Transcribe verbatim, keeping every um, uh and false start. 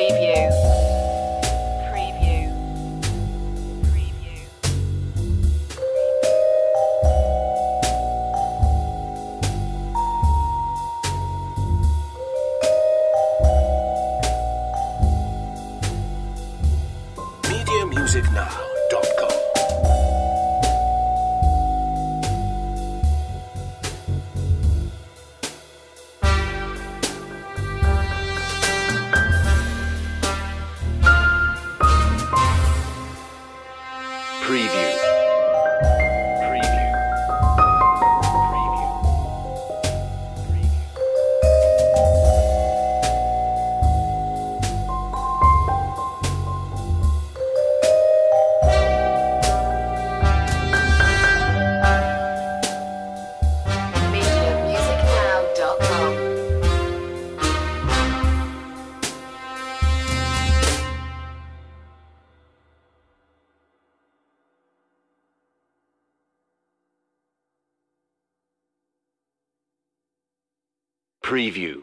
Preview. Preview. Preview. media music now dot com. Preview. Preview. Preview. media music now dot com. Preview.